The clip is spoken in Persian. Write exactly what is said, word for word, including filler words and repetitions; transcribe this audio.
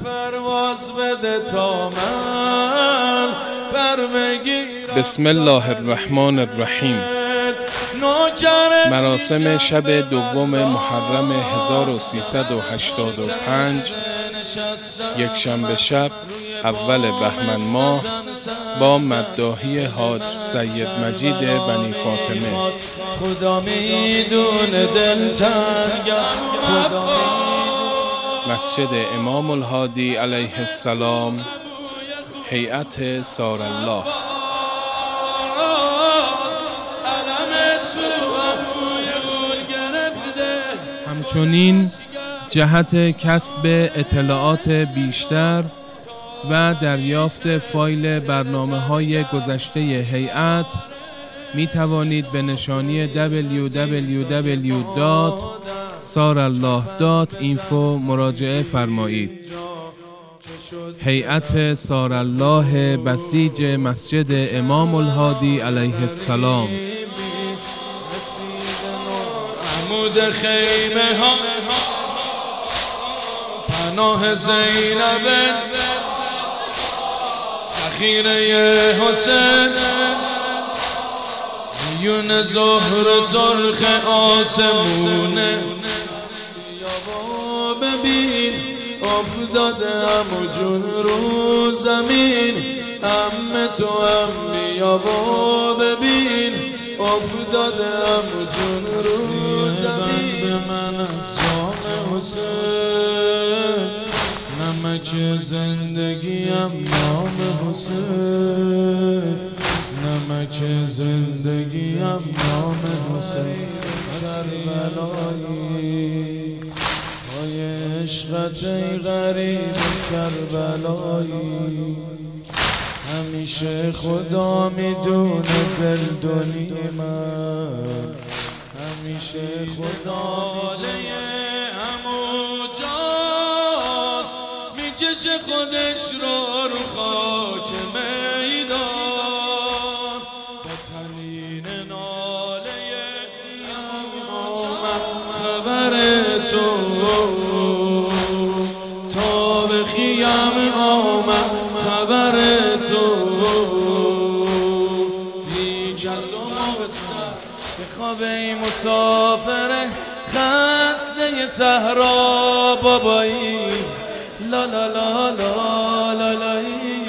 پرواز بده تا من بر بگیرم. بسم الله الرحمن الرحیم. مراسم شب دوم محرم هزار و سیصد و هشتاد و پنج یک شنبه شب اول بهمن ماه با مداحی حاج سید مجید بنی فاطمه. خدا میدونه دلتنگم، خدا مسجد امام الهادی علیه السلام، هیئت سارالله. همچنین جهت کسب اطلاعات بیشتر و دریافت فایل برنامه‌های گذشته هیئت می توانید به نشانی دبلیو دبلیو دبلیو دات سارالله دات اینفو مراجعه فرمایید. هیئت سارالله بسیج مسجد امام الهادی علیه السلام. عمود خیمه ها پناه زینب، ذخیره حسین، میون ظهر سرخ آسمونه. یا ببین افتاده عمو جون رو زمین، عمه تو هم بیا و ببین افتاده عمو جون رو زمین. به من افسانه حسین، نمک زندگیم نام حسین، نمک زندگیم نام حسین. کربلایی های عشقت ای غریب کربلایی، همیشه خدا میدونه دلدلی من، همیشه خدا میدونه عمو جان میکشه خودش رو رو خاک میدان. با تنین ناله عمو جان خبر تو تا به خیم آمد، خبر تو بیج از به خواب ای مسافر خسته صحرا بابایی. لا لا لا لا لا لایی